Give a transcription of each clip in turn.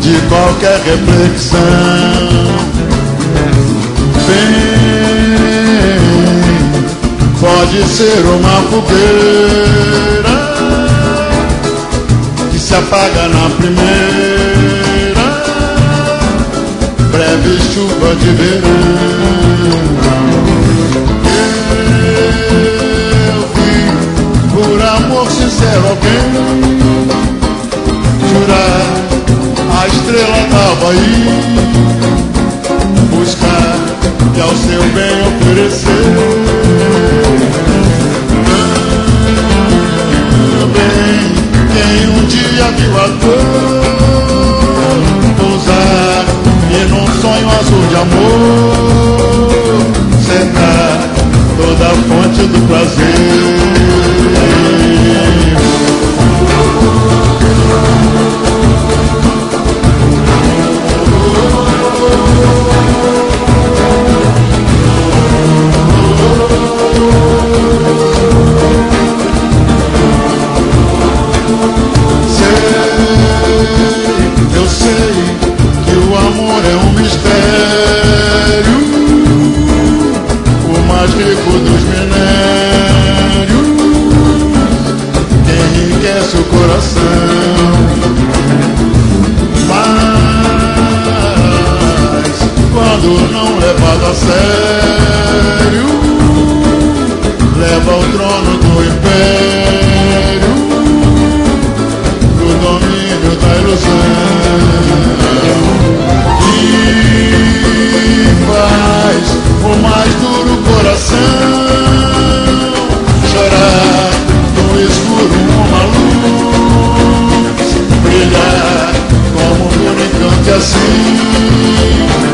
de qualquer reflexão. Bem, pode ser uma fogueira que se apaga na primeira breve chuva de verão. Eu vi, por amor sincero, alguém jurar a estrela d'alva e buscar e ao seu bem oferecer. Também quem um dia viu a dor pousar e num sonho azul de amor cercar toda a fonte do prazer. Eu sei que o amor é um mistério, o mais rico dos minérios, que enriquece o coração. Mas quando não levado a sério, leva ao trono do império, pro domínio da ilusão. E faz o mais duro coração chorar no escuro uma luz, brilhar como um encanto assim.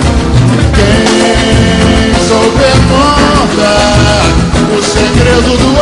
Quem souber contar o segredo do